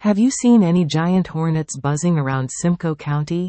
Have you seen any giant hornets buzzing around Simcoe County?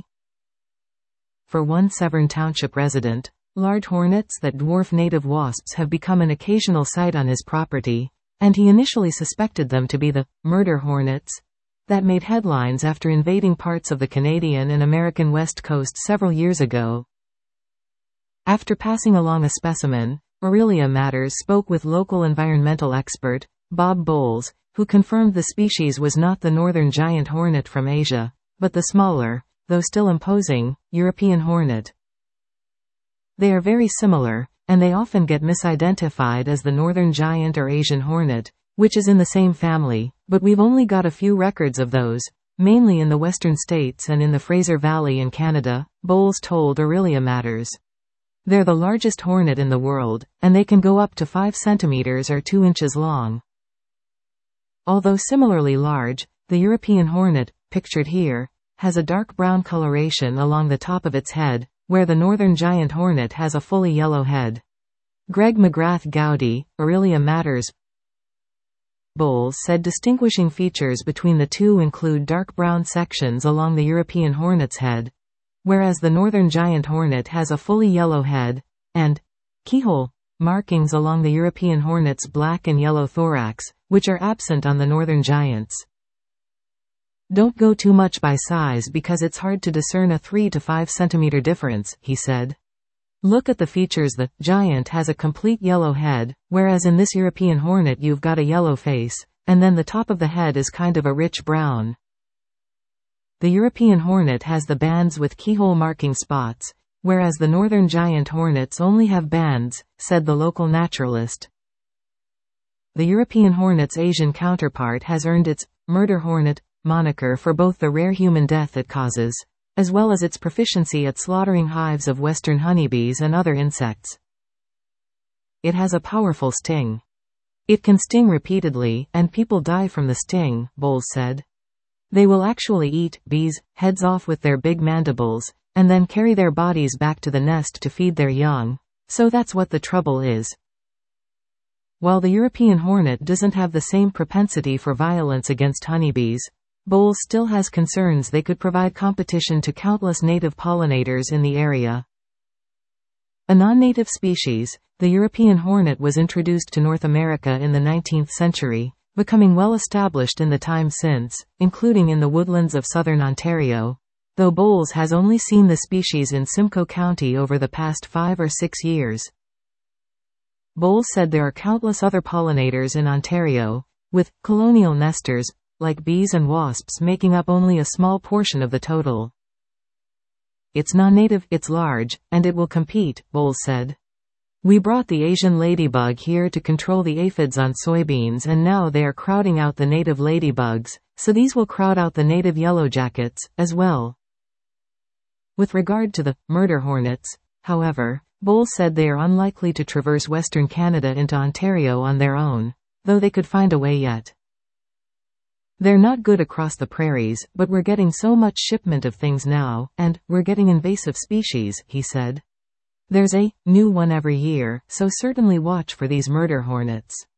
For one Severn Township resident, large hornets that dwarf native wasps have become an occasional sight on his property, and he initially suspected them to be the murder hornets that made headlines after invading parts of the Canadian and American West Coast several years ago. After passing along a specimen, Aurelia Matters spoke with local environmental expert, Bob Bowles, who confirmed the species was not the northern giant hornet from Asia, but the smaller, though still imposing, European hornet. They are very similar, and they often get misidentified as the northern giant or Asian hornet, which is in the same family, but we've only got a few records of those, mainly in the western states and in the Fraser Valley in Canada, Bowles told Aurelia Matters. They're the largest hornet in the world, and they can go up to 5 centimeters or 2 inches long. Although similarly large, the European hornet, pictured here, has a dark brown coloration along the top of its head, where the northern giant hornet has a fully yellow head. Greg McGrath Gowdy, Aurelia Matters. Bowles said distinguishing features between the two include dark brown sections along the European hornet's head, whereas the northern giant hornet has a fully yellow head, and keyhole markings along the European hornet's black and yellow thorax, which are absent on the northern giants. Don't go too much by size because it's hard to discern a 3 to 5 centimeter difference, he said. Look at the features. The giant has a complete yellow head, whereas in this European hornet you've got a yellow face, and then the top of the head is kind of a rich brown. The European hornet has the bands with keyhole marking spots, whereas the northern giant hornets only have bands, said the local naturalist. The European hornet's Asian counterpart has earned its murder hornet moniker for both the rare human death it causes, as well as its proficiency at slaughtering hives of western honeybees and other insects. It has a powerful sting. It can sting repeatedly, and people die from the sting, Bowles said. They will actually eat bees' heads off with their big mandibles, and then carry their bodies back to the nest to feed their young, so that's what the trouble is. While the European hornet doesn't have the same propensity for violence against honeybees, Bowles still has concerns they could provide competition to countless native pollinators in the area. A non-native species, the European hornet was introduced to North America in the 19th century, becoming well established in the time since, including in the woodlands of southern Ontario, though Bowles has only seen the species in Simcoe County over the past 5 or 6 years. Bowles said there are countless other pollinators in Ontario, with colonial nesters, like bees and wasps, making up only a small portion of the total. It's non-native, it's large, and it will compete, Bowles said. We brought the Asian ladybug here to control the aphids on soybeans, and now they are crowding out the native ladybugs, so these will crowd out the native yellowjackets, as well. With regard to the murder hornets, however, Bowles said they are unlikely to traverse Western Canada into Ontario on their own, though they could find a way yet. They're not good across the prairies, but we're getting so much shipment of things now, and we're getting invasive species, he said. There's a new one every year, so certainly watch for these murder hornets.